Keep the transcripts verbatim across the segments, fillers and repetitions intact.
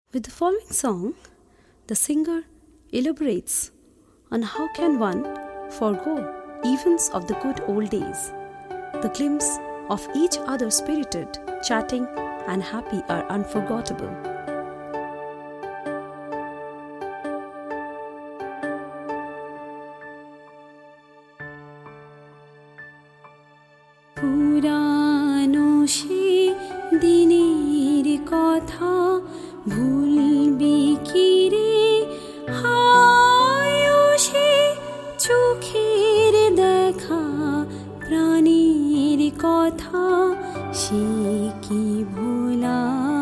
With the following song, the singer elaborates on how can one forego events of the good old days. The glimpse of each other spirited, chatting and happy are unforgettable. পুরানো সে দিনের কথা ভুলবি কি রে, হায় সে চোখের দেখা প্রাণের কথা সে কি ভোলা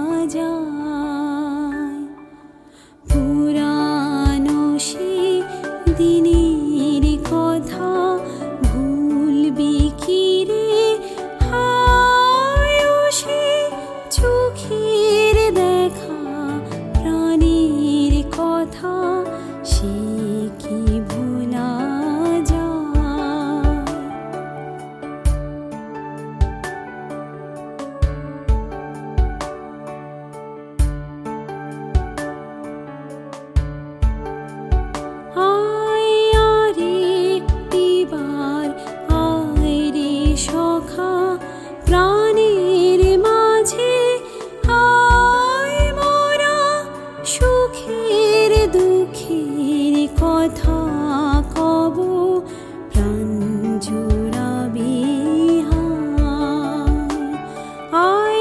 যায়। পুরানো সে দিনের কথা ভুলবি কি রে, হায় সে চোখের দেখা প্রাণের কথা সে কি ভোলা যায়। আয় আরেকটিবার আয় রে সখা প্রাণের মাঝে, আয় মোরা সুখের দুঃখের কথা কব প্রাণ জুড়াবে হায়। আয়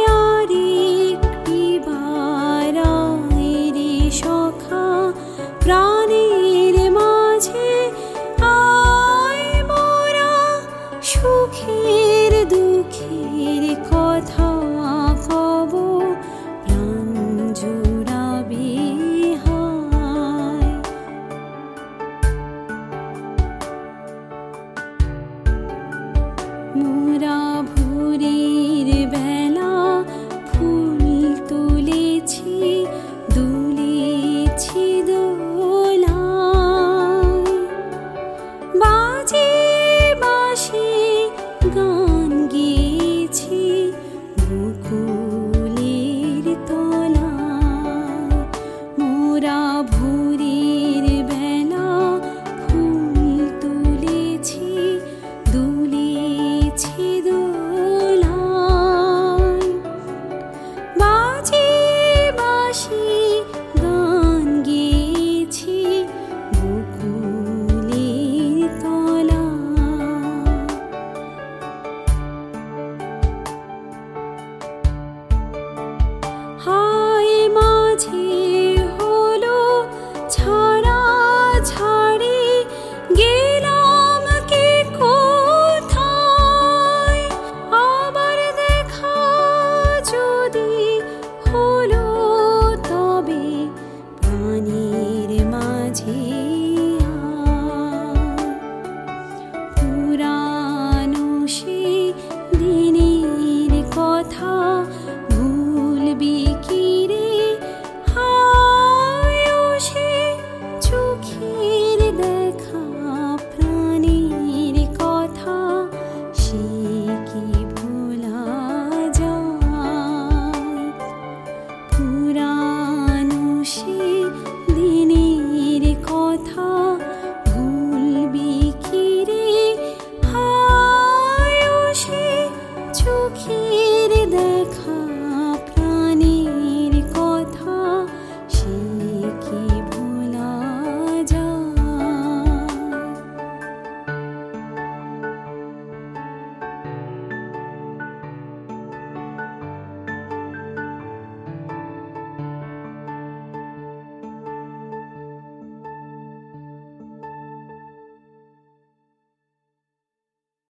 আরেকটিবার আয় রে সখা প্রাণের মাঝে, আয় মোরা সুখের দুঃখের কথা কব প্রাণ জুড়াবে হায়। মোরা ভোরের বেলা ফুল তুলেছি, দুলেছি দোলায়, বাজে বাঁশি গান গেয়েছি বকুলের তলায়। মোরা ভোরের বেলা ফুল তুলেছি, দুলেছি দোলায়, বাজে বাঁশি গান গেয়েছি বকুলের তলায়। হায় মাঝে হলো ছাড়া ছাড়ি, গেলাম কে কোথায়, আবার দেখা যদি হলো তবে প্রাণের মাঝে আয়। পুরানো সে দিনের কথা